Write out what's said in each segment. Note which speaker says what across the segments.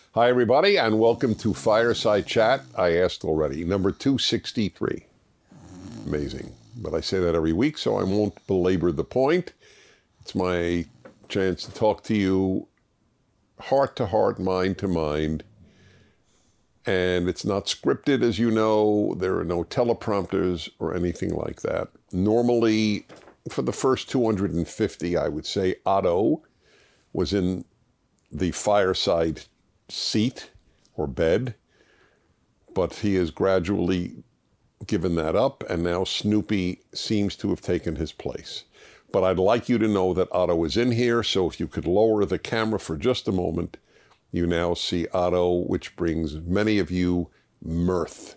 Speaker 1: Hi, everybody, and welcome to Fireside Chat. I asked already, number 263. Amazing. But I say that every week, so I won't belabor the point. It's my chance to talk to you heart to heart, mind to mind. And it's not scripted, as you know. There are no teleprompters or anything like that. Normally, for the first 250, I would say Otto was in the fireside seat or bed, but he has gradually given that up, and now Snoopy seems to have taken his place. But I'd like you to know that Otto is in here, so if you could lower the camera for just a moment, you now see Otto, which brings many of you mirth,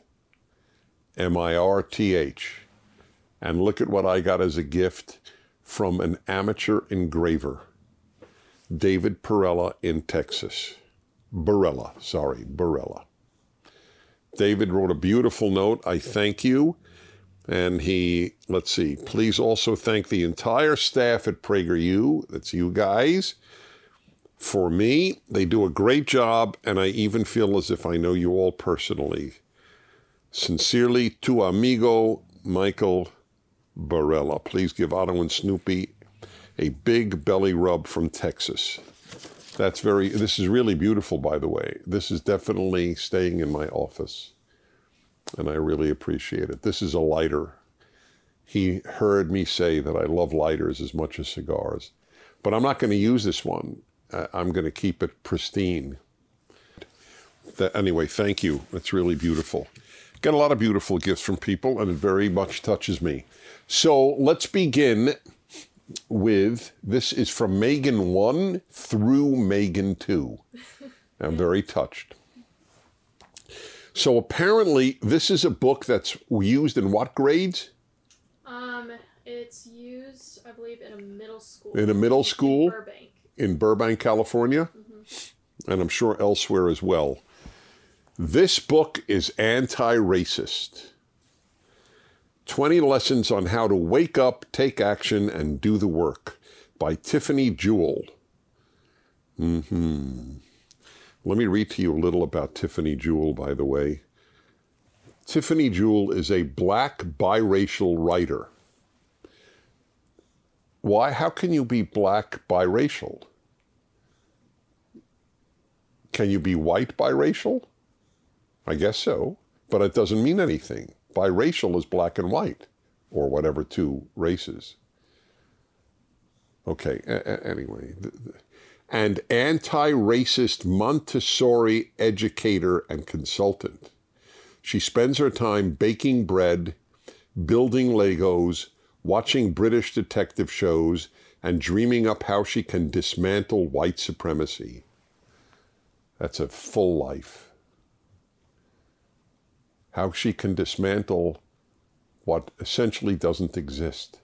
Speaker 1: M-I-R-T-H. And look at what I got as a gift from an amateur engraver, David Barella in Texas. Barella. David wrote a beautiful note. I thank you. And he, let's see, please also thank the entire staff at PragerU, that's you guys. For me, they do a great job, and I even feel as if I know you all personally. Sincerely, tu amigo, Michael Barella. Please give Otto and Snoopy a big belly rub from Texas. This is really beautiful, by the way. This is definitely staying in my office, and I really appreciate it. This is a lighter. He heard me say that I love lighters as much as cigars, but I'm not going to use this one. I'm going to keep it pristine. Anyway, thank you. It's really beautiful. Got a lot of beautiful gifts from people, and it very much touches me. So let's begin with, this is from Megan 1 through Megan 2. I'm very touched. So apparently this is a book that's used in what grades?
Speaker 2: It's used, I believe, in a middle school.
Speaker 1: In a middle school?
Speaker 2: In Burbank.
Speaker 1: In Burbank, California? Mm-hmm. And I'm sure elsewhere as well. This book is anti-racist. 20 Lessons on How to Wake Up, Take Action, and Do the Work by Tiffany Jewell. Let me read to you a little about Tiffany Jewell, by the way. Tiffany Jewell is a black biracial writer. Why? How can you be black biracial? Can you be white biracial? I guess so, but it doesn't mean anything. Biracial is black and white, or whatever two races. Okay, anyway. And anti-racist Montessori educator and consultant. She spends her time baking bread, building Legos, watching British detective shows, and dreaming up how she can dismantle white supremacy. That's a full life. How she can dismantle what essentially doesn't exist.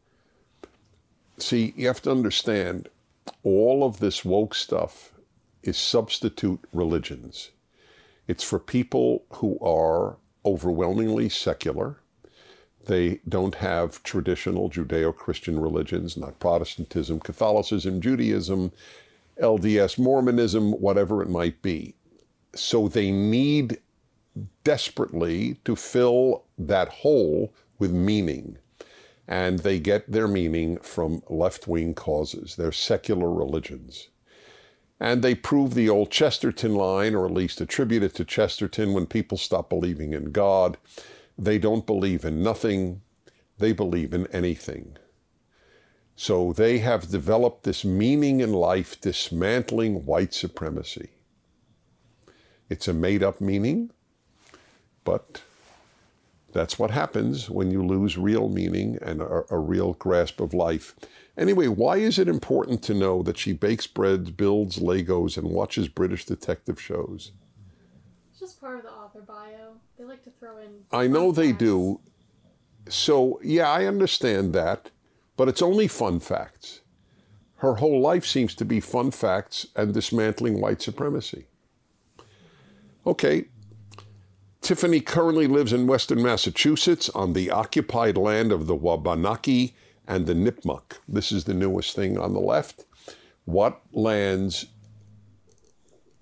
Speaker 1: See, you have to understand, all of this woke stuff is substitute religions. It's for people who are overwhelmingly secular. They don't have traditional Judeo-Christian religions, not Protestantism, Catholicism, Judaism, LDS, Mormonism, whatever it might be. So they need desperately to fill that hole with meaning. And they get their meaning from left-wing causes. They're secular religions. And they prove the old Chesterton line, or at least attribute it to Chesterton: when people stop believing in God, they don't believe in nothing, they believe in anything. So they have developed this meaning in life, dismantling white supremacy. It's a made-up meaning, but that's what happens when you lose real meaning and a real grasp of life. Anyway, why is it important to know that she bakes bread, builds Legos, and watches British detective shows?
Speaker 2: It's just part of the author bio. They like to throw in...
Speaker 1: I know they do. So, yeah, I understand that, but it's only fun facts. Her whole life seems to be fun facts and dismantling white supremacy. Okay. Tiffany currently lives in Western Massachusetts on the occupied land of the Wabanaki and the Nipmuc. This is the newest thing on the left. What lands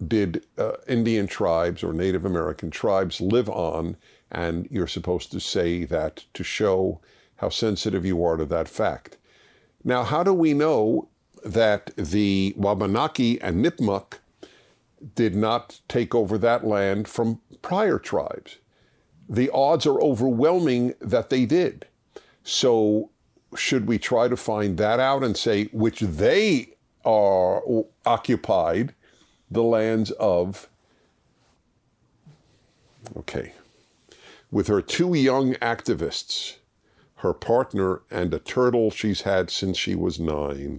Speaker 1: did Indian tribes or Native American tribes live on, and you're supposed to say that to show how sensitive you are to that fact. Now, how do we know that the Wabanaki and Nipmuc did not take over that land from prior tribes? The odds are overwhelming that they did. So should we try to find that out and say which they are occupied the lands of? Okay. With her 2 young activists, her partner, and a turtle she's had since she was 9.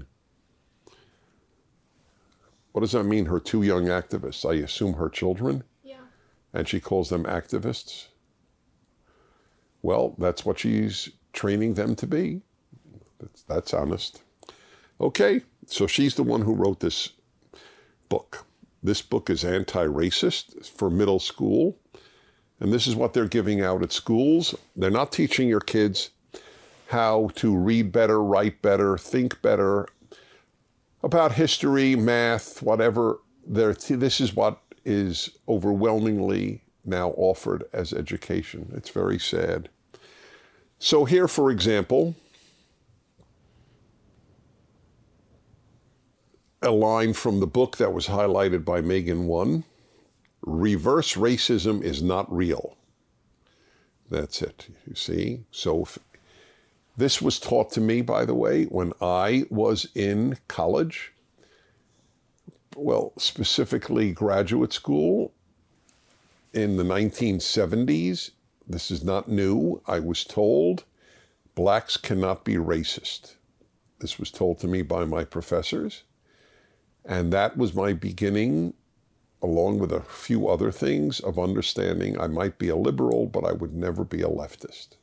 Speaker 1: What does that mean, her 2 young activists? I assume her children?
Speaker 2: Yeah.
Speaker 1: And she calls them activists? Well, that's what she's training them to be. That's honest. Okay, so she's the one who wrote this book. This book is anti-racist for middle school. And this is what they're giving out at schools. They're not teaching your kids how to read better, write better, think better about history, math, whatever. This is what is overwhelmingly now offered as education. It's very sad. So here, for example, a line from the book that was highlighted by Megan 1. Reverse racism is not real. That's it, you see. So this was taught to me, by the way, when I was in college, well, specifically graduate school in the 1970s. This is not new. I was told blacks cannot be racist. This was told to me by my professors. And that was my beginning, along with a few other things, of understanding I might be a liberal, but I would never be a leftist.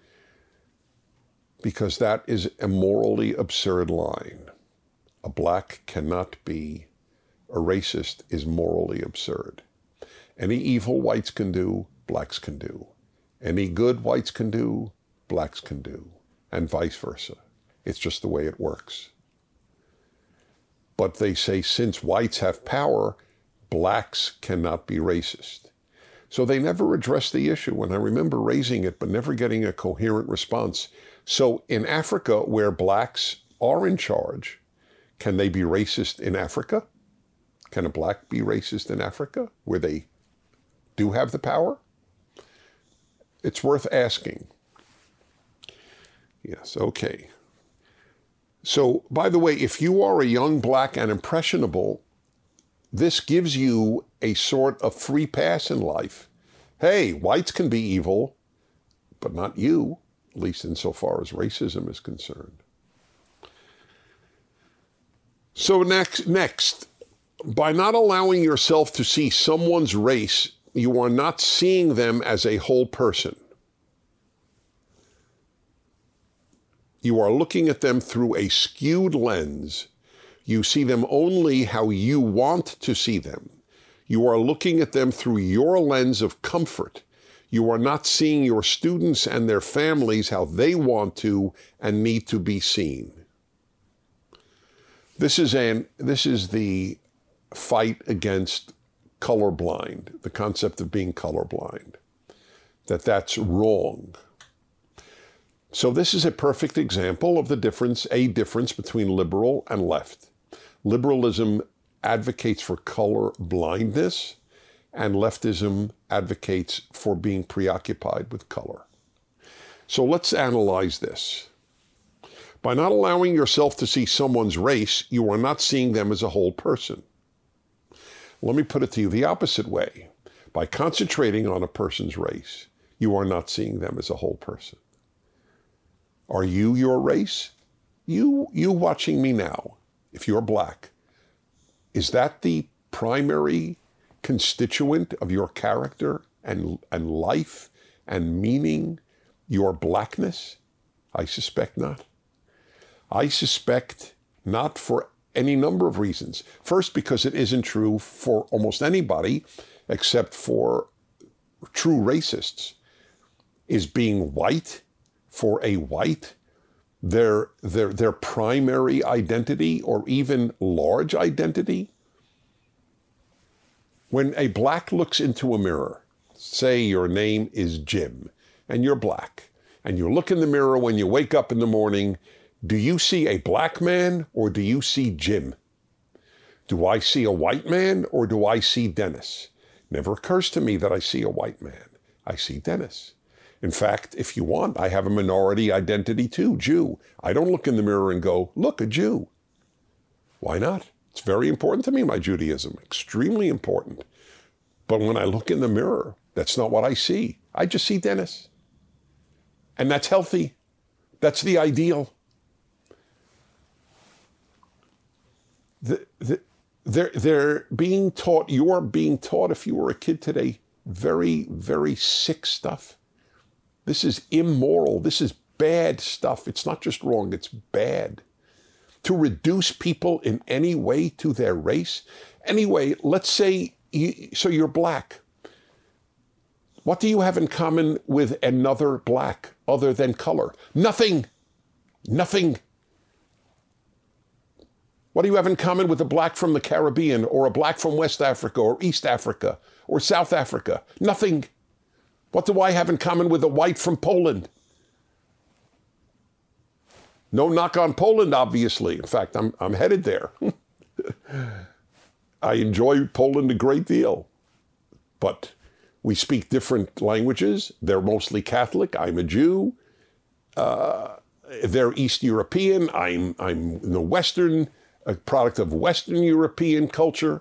Speaker 1: Because that is a morally absurd line. A black cannot be a racist is morally absurd. Any evil whites can do, blacks can do. Any good whites can do, blacks can do, and vice versa. It's just the way it works. But they say since whites have power, blacks cannot be racist. So they never addressed the issue, and I remember raising it, but never getting a coherent response. So in Africa, where blacks are in charge, can they be racist in Africa? Can a black be racist in Africa, where they do have the power? It's worth asking. Yes, okay. So, by the way, if you are a young black and impressionable, this gives you a sort of free pass in life. Hey, whites can be evil, but not you, at least insofar as racism is concerned. So next, by not allowing yourself to see someone's race, you are not seeing them as a whole person. You are looking at them through a skewed lens. You see them only how you want to see them. You are looking at them through your lens of comfort. You are not seeing your students and their families how they want to and need to be seen. This is the fight against colorblind, the concept of being colorblind, that's wrong. So this is a perfect example of a difference between liberal and left. Liberalism advocates for color blindness, and leftism advocates for being preoccupied with color. So let's analyze this. By not allowing yourself to see someone's race, you are not seeing them as a whole person. Let me put it to you the opposite way. By concentrating on a person's race, you are not seeing them as a whole person. Are you your race? You watching me now, if you're black, is that the primary constituent of your character and life and meaning, your blackness? I suspect not. I suspect not for any number of reasons. First, because it isn't true for almost anybody except for true racists. Is being white for a white their primary identity or even large identity? When a black looks into a mirror, say your name is Jim, and you're black, and you look in the mirror when you wake up in the morning, do you see a black man or do you see Jim? Do I see a white man or do I see Dennis? Never occurs to me that I see a white man. I see Dennis. In fact, if you want, I have a minority identity too, Jew. I don't look in the mirror and go, look, a Jew. Why not? It's very important to me, my Judaism, extremely important. But when I look in the mirror, that's not what I see. I just see Dennis. And that's healthy. That's the ideal. They're being taught, you're being taught if you were a kid today, very, very sick stuff. This is immoral. This is bad stuff. It's not just wrong, it's bad. To reduce people in any way to their race. Anyway, let's say, so you're black. What do you have in common with another black other than color? Nothing. Nothing. What do you have in common with a black from the Caribbean or a black from West Africa or East Africa or South Africa? Nothing. What do I have in common with a white from Poland? No knock on Poland, obviously. In fact, I'm headed there. I enjoy Poland a great deal. But we speak different languages. They're mostly Catholic. I'm a Jew. They're East European. I'm the Western, a product of Western European culture.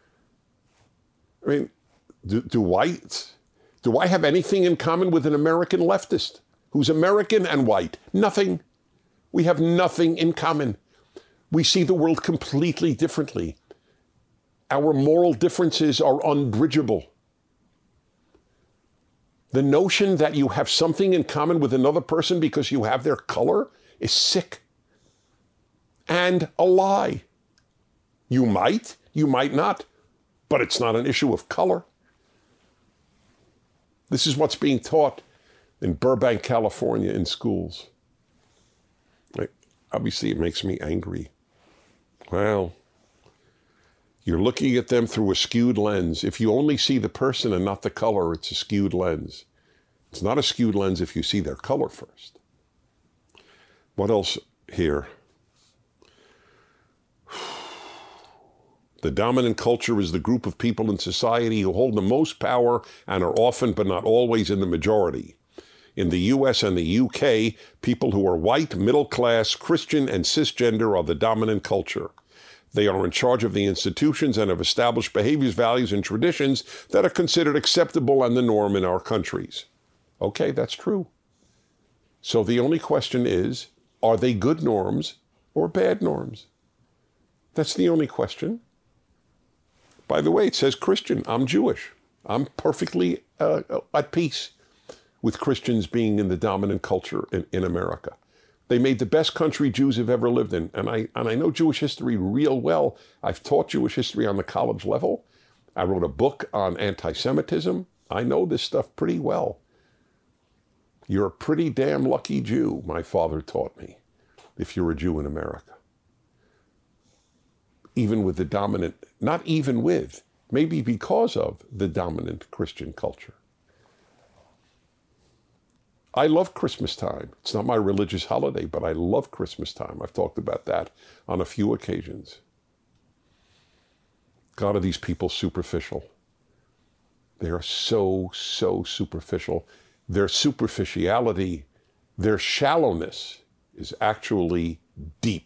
Speaker 1: I mean, do I have anything in common with an American leftist who's American and white? Nothing. We have nothing in common. We see the world completely differently. Our moral differences are unbridgeable. The notion that you have something in common with another person because you have their color is sick and a lie. You might not, but it's not an issue of color. This is what's being taught in Burbank, California in schools. Obviously, it makes me angry. Well, you're looking at them through a skewed lens. If you only see the person and not the color, it's a skewed lens. It's not a skewed lens if you see their color first. What else here? The dominant culture is the group of people in society who hold the most power and are often, but not always, in the majority. In the US and the UK, people who are white, middle class, Christian, and cisgender are the dominant culture. They are in charge of the institutions and have established behaviors, values, and traditions that are considered acceptable and the norm in our countries. Okay, that's true. So the only question is, are they good norms or bad norms? That's the only question. By the way, it says Christian. I'm Jewish. I'm perfectly at peace with Christians being in the dominant culture in America. They made the best country Jews have ever lived in. And I know Jewish history real well. I've taught Jewish history on the college level. I wrote a book on anti-Semitism. I know this stuff pretty well. You're a pretty damn lucky Jew, my father taught me, if you're a Jew in America. Even with the dominant, not even with, maybe because of the dominant Christian culture. I love Christmas time. It's not my religious holiday, but I love Christmas time. I've talked about that on a few occasions. God, are these people superficial? They are so superficial. Their superficiality, their shallowness is actually deep.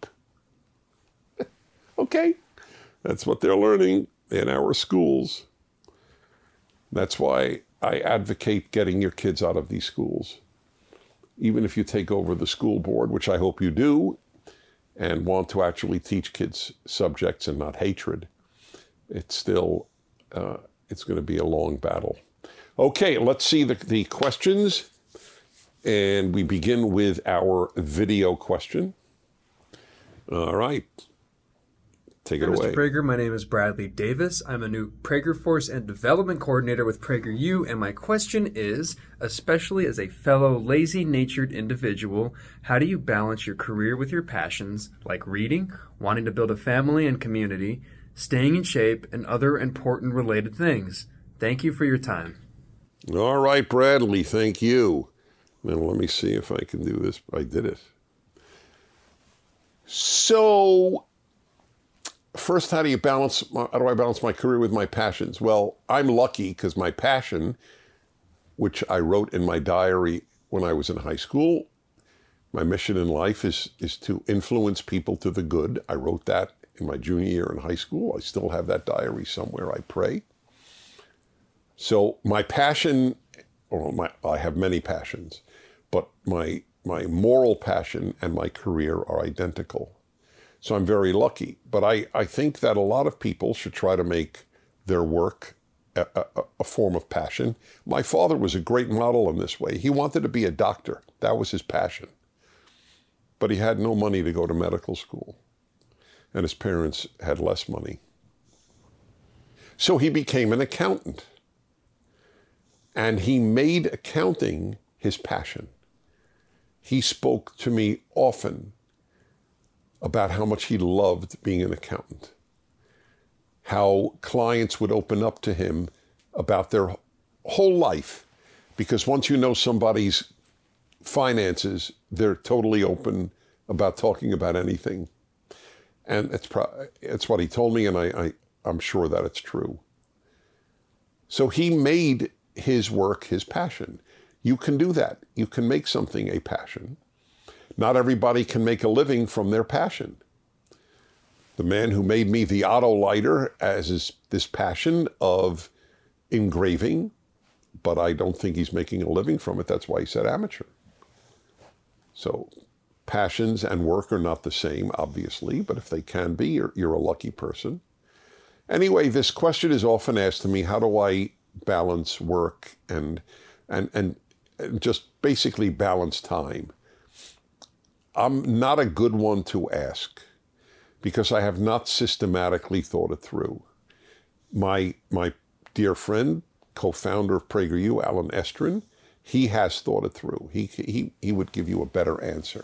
Speaker 1: Okay, that's what they're learning in our schools. That's why I advocate getting your kids out of these schools. Even if you take over the school board, which I hope you do, and want to actually teach kids subjects and not hatred, it's still, it's going to be a long battle. Okay, let's see the questions. And we begin with our video question. All right. Take it away.
Speaker 3: Mr. Prager, my name is Bradley Davis. I'm a new Prager Force and Development Coordinator with PragerU, and my question is, especially as a fellow lazy-natured individual, how do you balance your career with your passions, like reading, wanting to build a family and community, staying in shape, and other important related things. Thank you for your time.
Speaker 1: All right, Bradley, thank you. Now, let me see if I can do this. I did it. So, first, how do I balance my career with my passions? Well, I'm lucky because my passion, which I wrote in my diary when I was in high school, my mission in life is to influence people to the good. I wrote that in my junior year in high school. I still have that diary somewhere, I pray. So my passion, I have many passions, but my moral passion and my career are identical. So I'm very lucky. But I think that a lot of people should try to make their work a form of passion. My father was a great model in this way. He wanted to be a doctor. That was his passion. But he had no money to go to medical school. And his parents had less money. So he became an accountant. And he made accounting his passion. He spoke to me often about how much he loved being an accountant. How clients would open up to him about their whole life. Because once you know somebody's finances, they're totally open about talking about anything. And it's what he told me, and I'm sure that it's true. So he made his work his passion. You can do that. You can make something a passion. Not everybody can make a living from their passion. The man who made me the Otto lighter as this passion of engraving, but I don't think he's making a living from it. That's why he said amateur. So passions and work are not the same, obviously, but if they can be, you're a lucky person. Anyway, this question is often asked to me, how do I balance work and just basically balance time? I'm not a good one to ask because I have not systematically thought it through. My dear friend, co-founder of PragerU, Alan Estrin, he has thought it through. He would give you a better answer.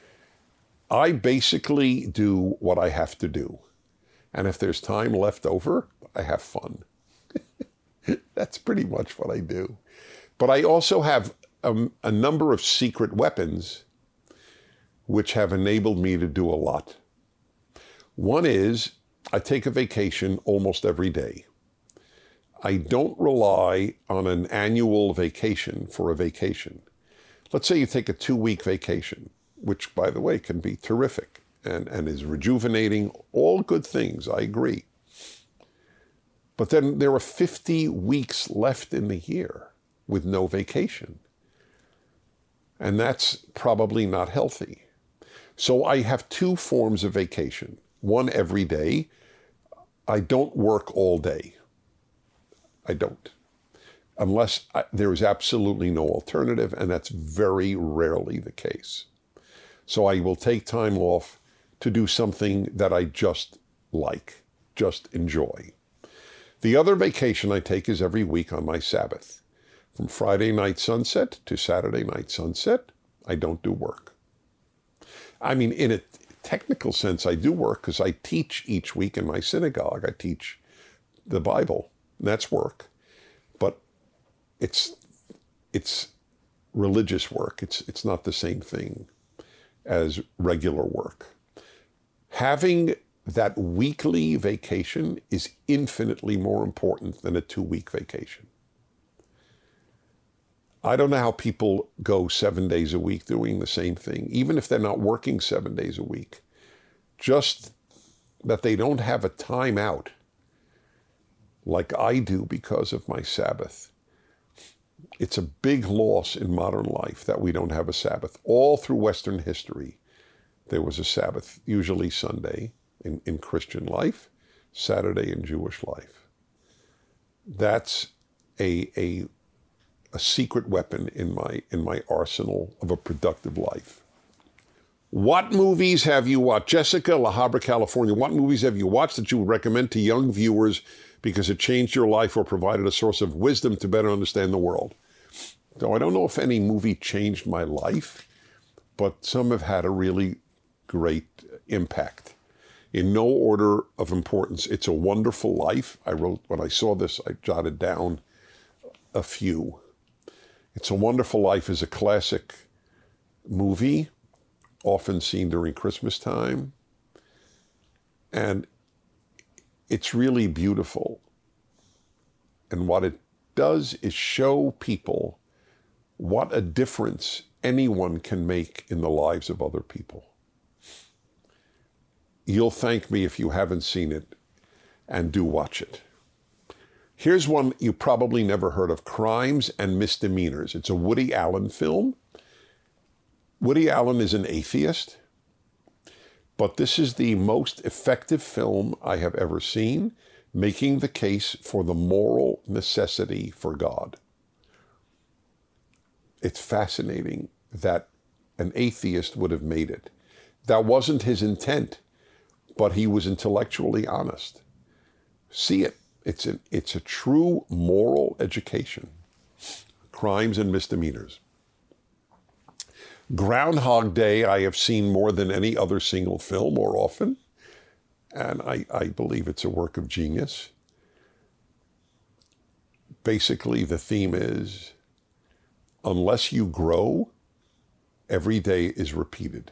Speaker 1: I basically do what I have to do. And if there's time left over, I have fun. That's pretty much what I do. But I also have a number of secret weapons which have enabled me to do a lot. One is I take a vacation almost every day. I don't rely on an annual vacation for a vacation. Let's say you take a 2-week vacation, which, by the way, can be terrific and is rejuvenating, all good things, I agree. But then there are 50 weeks left in the year with no vacation. And that's probably not healthy. So I have 2 forms of vacation. One every day. I don't work all day. I don't. Unless there is absolutely no alternative, and that's very rarely the case. So I will take time off to do something that I just like, just enjoy. The other vacation I take is every week on my Sabbath. From Friday night sunset to Saturday night sunset, I don't do work. I mean, in a technical sense, I do work because I teach each week in my synagogue. I teach the Bible. That's work. But it's religious work. It's not the same thing as regular work. Having that weekly vacation is infinitely more important than a 2-week vacation. I don't know how people go 7 days a week doing the same thing, even if they're not working 7 days a week. Just that they don't have a time out like I do because of my Sabbath. It's a big loss in modern life that we don't have a Sabbath. All through Western history, there was a Sabbath, usually Sunday in Christian life, Saturday in Jewish life. That's a secret weapon in my arsenal of a productive life. What movies have you watched? Jessica, La Habra, California. What movies have you watched that you would recommend to young viewers because it changed your life or provided a source of wisdom to better understand the world? So I don't know if any movie changed my life, but some have had a really great impact. in no order of importance. It's a Wonderful Life. When I saw this, I jotted down a few. It's a Wonderful Life is a classic movie, often seen during Christmas time. And it's really beautiful. And what it does is show people what a difference anyone can make in the lives of other people. You'll thank me if you haven't seen it, and do watch it. Here's one you probably never heard of, Crimes and Misdemeanors. It's a Woody Allen film. Woody Allen is an atheist, but this is the most effective film I have ever seen, making the case for the moral necessity for God. It's fascinating that an atheist would have made it. That wasn't his intent, but he was intellectually honest. See it. It's a true moral education. Crimes and Misdemeanors. Groundhog Day I have seen more than any other single film or often, and I believe it's a work of genius. Basically, the theme is, unless you grow, every day is repeated.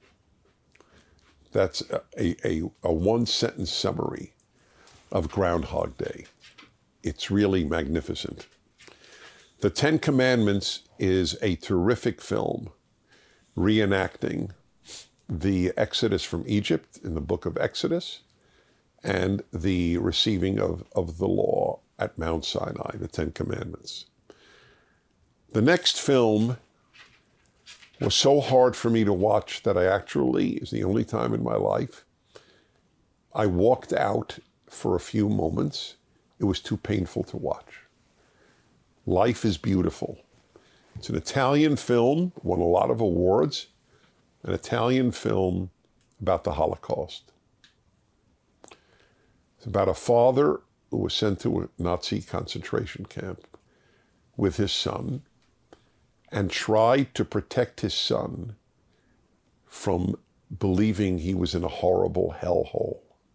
Speaker 1: That's a one-sentence summary of Groundhog Day. It's really magnificent. The Ten Commandments is a terrific film reenacting the Exodus from Egypt in the book of Exodus and the receiving of the law at Mount Sinai, the Ten Commandments. The next film was so hard for me to watch that is the only time in my life, I walked out for a few moments. It was too painful to watch. Life is Beautiful. It's an Italian film, won a lot of awards, an Italian film about the Holocaust. It's about a father who was sent to a Nazi concentration camp with his son and tried to protect his son from believing he was in a horrible hellhole,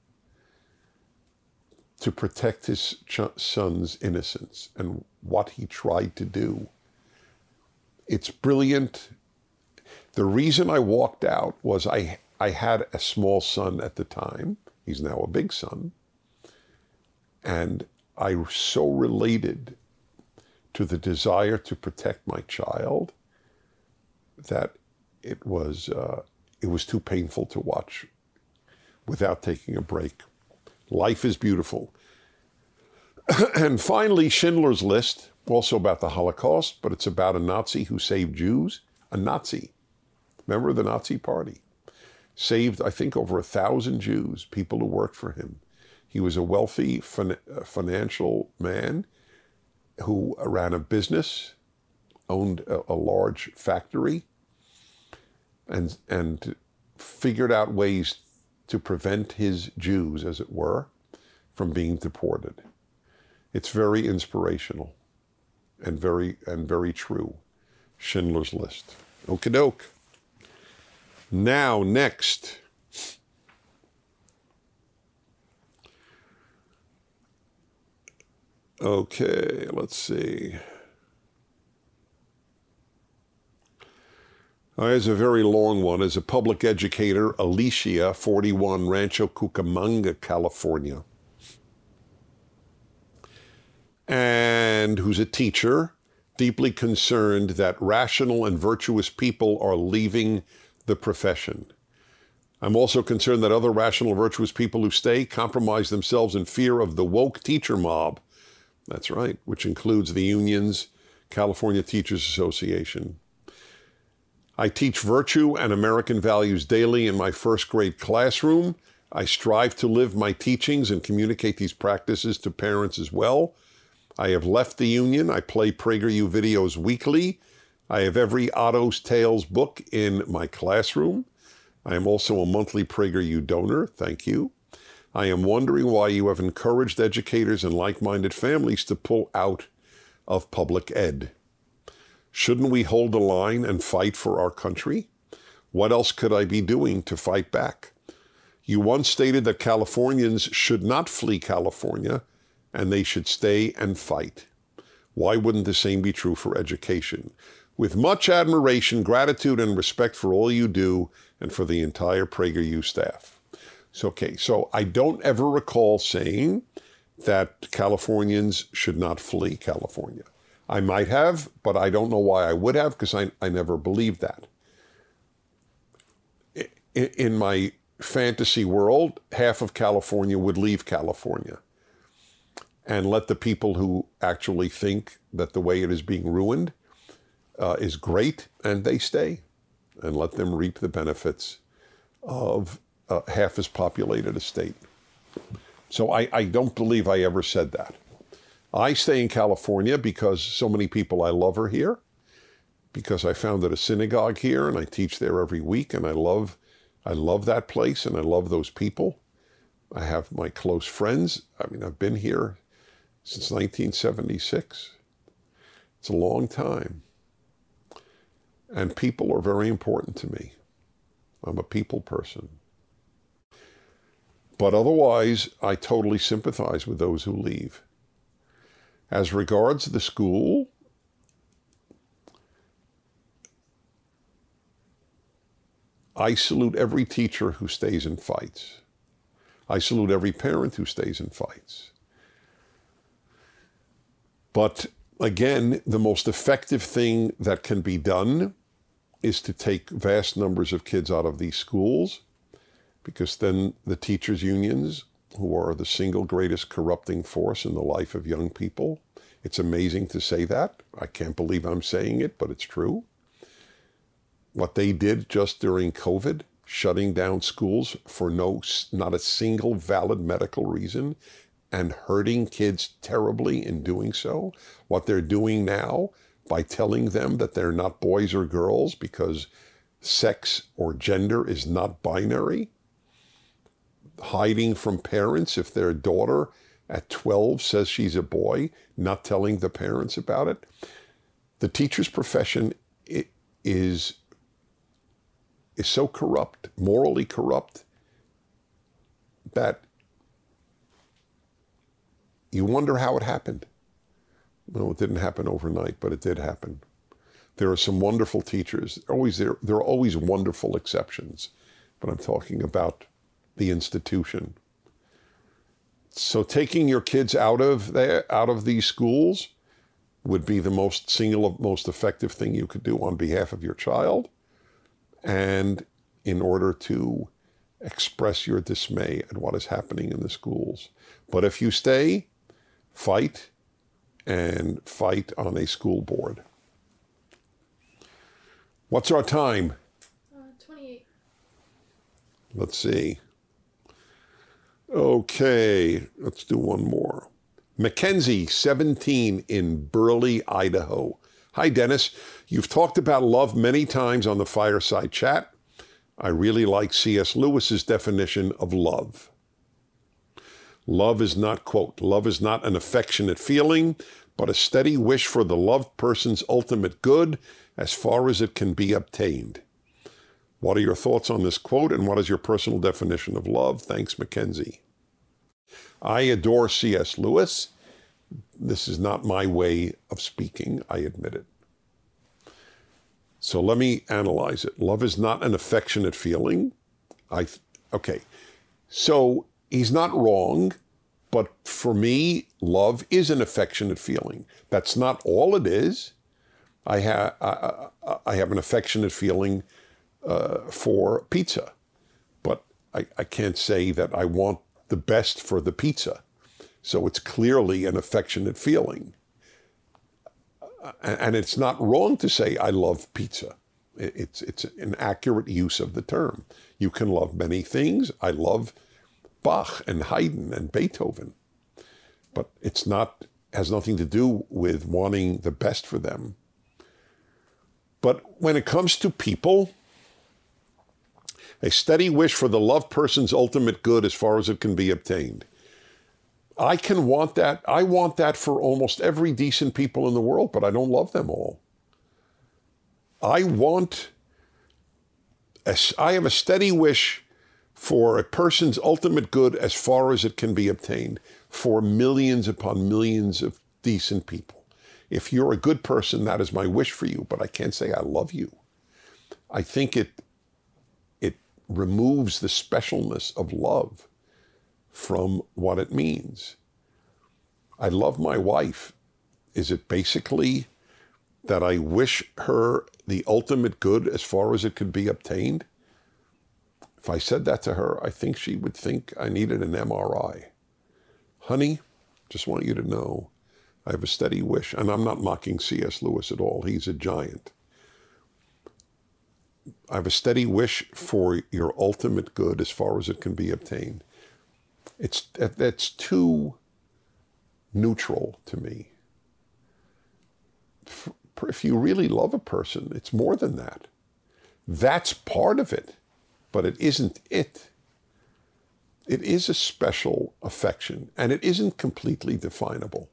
Speaker 1: to protect his son's innocence and what he tried to do. It's brilliant. The reason I walked out was I had a small son at the time. He's now a big son. And I so related to the desire to protect my child that it was too painful to watch without taking a break. Life is Beautiful. And finally, Schindler's List, also about the Holocaust, but it's about a Nazi who saved Jews. A Nazi, member of the Nazi Party, saved, I think, over 1,000 Jews, people who worked for him. He was a wealthy financial man who ran a business, owned a large factory, and figured out ways to prevent his Jews, as it were, from being deported. It's very inspirational and very true. Schindler's List. Okie doke. Now, next. Okay, let's see. Here's a very long one. As a public educator, Alicia, 41, Rancho Cucamonga, California. And who's a teacher, deeply concerned that rational and virtuous people are leaving the profession. I'm also concerned that other rational, virtuous people who stay compromise themselves in fear of the woke teacher mob. That's right, which includes the unions, California Teachers Association. I teach virtue and American values daily in my first grade classroom. I strive to live my teachings and communicate these practices to parents as well. I have left the union. I play PragerU videos weekly. I have every Otto's Tales book in my classroom. I am also a monthly PragerU donor. Thank you. I am wondering why you have encouraged educators and like-minded families to pull out of public ed. Shouldn't we hold the line and fight for our country? What else could I be doing to fight back? You once stated that Californians should not flee California and they should stay and fight. Why wouldn't the same be true for education? With much admiration, gratitude, and respect for all you do and for the entire PragerU staff. So I don't ever recall saying that Californians should not flee California. I might have, but I don't know why I would have, because I never believed that. In my fantasy world, half of California would leave California and let the people who actually think that the way it is being ruined is great, and they stay, and let them reap the benefits of half as populated a state. So I don't believe I ever said that. I stay in California because so many people I love are here, because I founded a synagogue here and I teach there every week, and I love that place and I love those people. I have my close friends. I mean, I've been here since 1976. It's a long time. And people are very important to me. I'm a people person. But otherwise, I totally sympathize with those who leave. As regards the school, I salute every teacher who stays and fights. I salute every parent who stays and fights. But again, the most effective thing that can be done is to take vast numbers of kids out of these schools, because then the teachers' unions, who are the single greatest corrupting force in the life of young people, it's amazing to say that. I can't believe I'm saying it, but it's true. What they did just during COVID, shutting down schools for not a single valid medical reason, and hurting kids terribly in doing so. What they're doing now by telling them that they're not boys or girls because sex or gender is not binary, hiding from parents if their daughter at 12 says she's a boy, not telling the parents about it. The teacher's profession is so corrupt, morally corrupt, that you wonder how it happened. Well, it didn't happen overnight, but it did happen. There are some wonderful teachers. There are always wonderful exceptions, but I'm talking about the institution. So taking your kids out of these schools would be the most effective thing you could do on behalf of your child, and in order to express your dismay at what is happening in the schools. But if you stay, fight, and fight on a school board. What's our time?
Speaker 2: 28.
Speaker 1: Let's see. Okay, let's do one more. Mackenzie, 17, in Burley, Idaho. Hi, Dennis. You've talked about love many times on the Fireside Chat. I really like C.S. Lewis's definition of love. Love is not, quote, love is not an affectionate feeling, but a steady wish for the loved person's ultimate good as far as it can be obtained. What are your thoughts on this quote, and what is your personal definition of love? Thanks, Mackenzie. I adore C.S. Lewis. This is not my way of speaking, I admit it. So let me analyze it. Love is not an affectionate feeling. Okay, so he's not wrong, but for me, love is an affectionate feeling. That's not all it is. I have an affectionate feeling for pizza, but I can't say that I want the best for the pizza. So it's clearly an affectionate feeling. And it's not wrong to say I love pizza. It's an accurate use of the term. You can love many things. I love Bach and Haydn and Beethoven, but has nothing to do with wanting the best for them. But when it comes to people, a steady wish for the loved person's ultimate good as far as it can be obtained. I can want that. I want that for almost every decent people in the world, but I don't love them all. I have a steady wish for a person's ultimate good as far as it can be obtained, for millions upon millions of decent people. If you're a good person, that is my wish for you, but I can't say I love you. I think it removes the specialness of love from what it means. I love my wife. Is it basically that I wish her the ultimate good as far as it could be obtained? If I said that to her, I think she would think I needed an MRI. Honey, just want you to know, I have a steady wish, and I'm not mocking C.S. Lewis at all. He's a giant. I have a steady wish for your ultimate good as far as it can be obtained. That's too neutral to me. If you really love a person, it's more than that. That's part of it, but it isn't it. It is a special affection, and it isn't completely definable.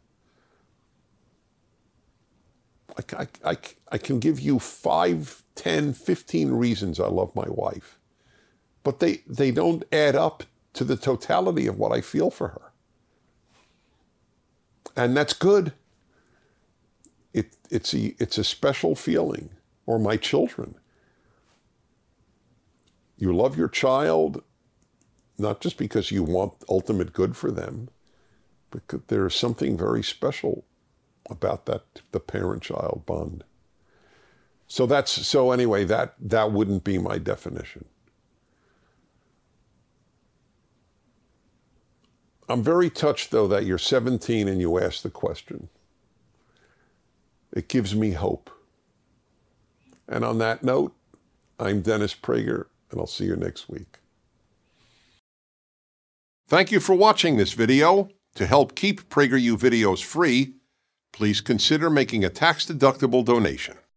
Speaker 1: I can give you 5, 10, 15 reasons I love my wife, but they don't add up to the totality of what I feel for her. And that's good. It's a special feeling. Or my children. You love your child, not just because you want ultimate good for them, but there's something very special about the parent-child bond. So anyway, that wouldn't be my definition. I'm very touched, though, that you're 17 and you asked the question. It gives me hope. And on that note, I'm Dennis Prager, and I'll see you next week. Thank you for watching this video. To help keep PragerU videos free, please consider making a tax-deductible donation.